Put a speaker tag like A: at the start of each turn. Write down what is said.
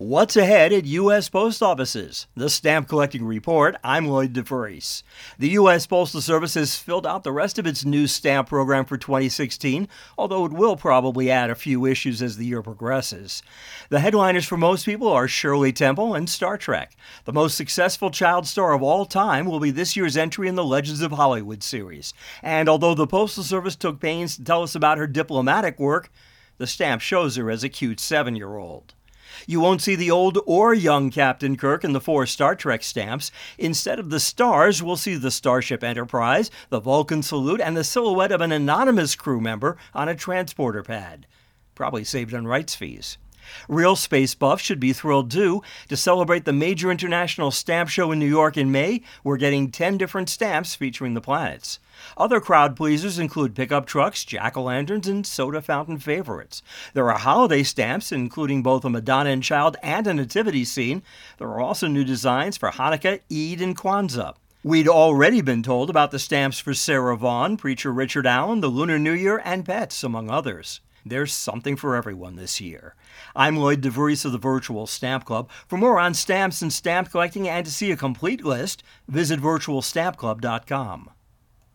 A: What's ahead at U.S. post offices? The Stamp Collecting Report. I'm Lloyd DeVries. The U.S. Postal Service has filled out the rest of its new stamp program for 2016, although it will probably add a few issues as the year progresses. The headliners for most people are Shirley Temple and Star Trek. The most successful child star of all time will be this year's entry in the Legends of Hollywood series. And although the Postal Service took pains to tell us about her diplomatic work, the stamp shows her as a cute 7-year-old. You won't see the old or young Captain Kirk in the 4 Star Trek stamps. Instead of the stars, we'll see the Starship Enterprise, the Vulcan salute, and the silhouette of an anonymous crew member on a transporter pad. Probably saved on rights fees. Real space buffs should be thrilled, too. To celebrate the major international stamp show in New York in May, we're getting 10 different stamps featuring the planets. Other crowd pleasers include pickup trucks, jack-o'-lanterns, and soda fountain favorites. There are holiday stamps, including both a Madonna and Child and a nativity scene. There are also new designs for Hanukkah, Eid, and Kwanzaa. We'd already been told about the stamps for Sarah Vaughan, Preacher Richard Allen, the Lunar New Year, and pets, among others. There's something for everyone this year. I'm Lloyd DeVries of the Virtual Stamp Club. For more on stamps and stamp collecting and to see a complete list, visit virtualstampclub.com.